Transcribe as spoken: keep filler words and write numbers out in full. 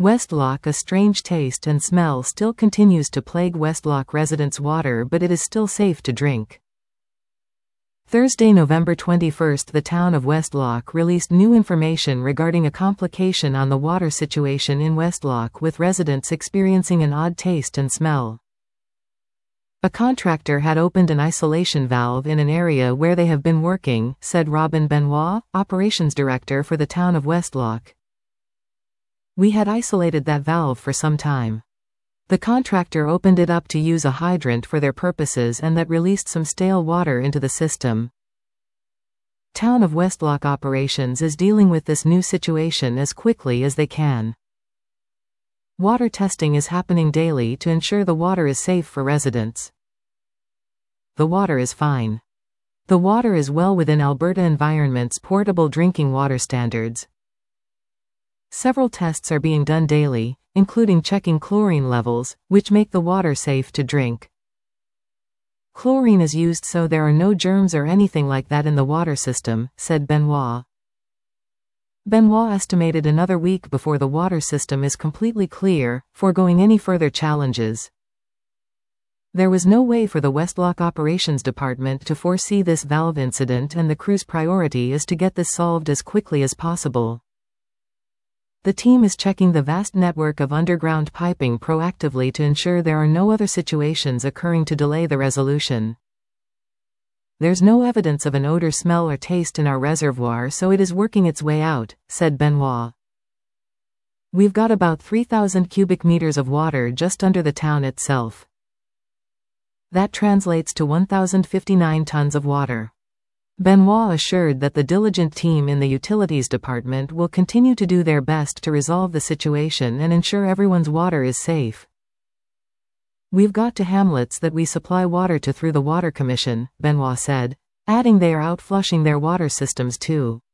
Westlock. A strange taste and smell still continues to plague Westlock residents' water, but it is still safe to drink. Thursday, November twenty-first, the town of Westlock released new information regarding a complication on the water situation in Westlock, with residents experiencing an odd taste and smell. A contractor had opened an isolation valve in an area where they have been working, said Robin Benoit, operations director for the town of Westlock. We had isolated that valve for some time. The contractor opened it up to use a hydrant for their purposes, and that released some stale water into the system. Town of Westlock operations is dealing with this new situation as quickly as they can. Water testing is happening daily to ensure the water is safe for residents. The water is fine. The water is well within Alberta Environment's portable drinking water standards. Several tests are being done daily, including checking chlorine levels, which make the water safe to drink. Chlorine is used so there are no germs or anything like that in the water system, said Benoit. Benoit estimated another week before the water system is completely clear, foregoing any further challenges. There was no way for the Westlock Operations Department to foresee this valve incident, and the crew's priority is to get this solved as quickly as possible. The team is checking the vast network of underground piping proactively to ensure there are no other situations occurring to delay the resolution. There's no evidence of an odor, smell or taste in our reservoir, so it is working its way out, said Benoit. We've got about three thousand cubic meters of water just under the town itself. That translates to one thousand fifty-nine tons of water. Benoit assured that the diligent team in the Utilities Department will continue to do their best to resolve the situation and ensure everyone's water is safe. We've got to hamlets that we supply water to through the Water Commission, Benoit said, adding they are out flushing their water systems too.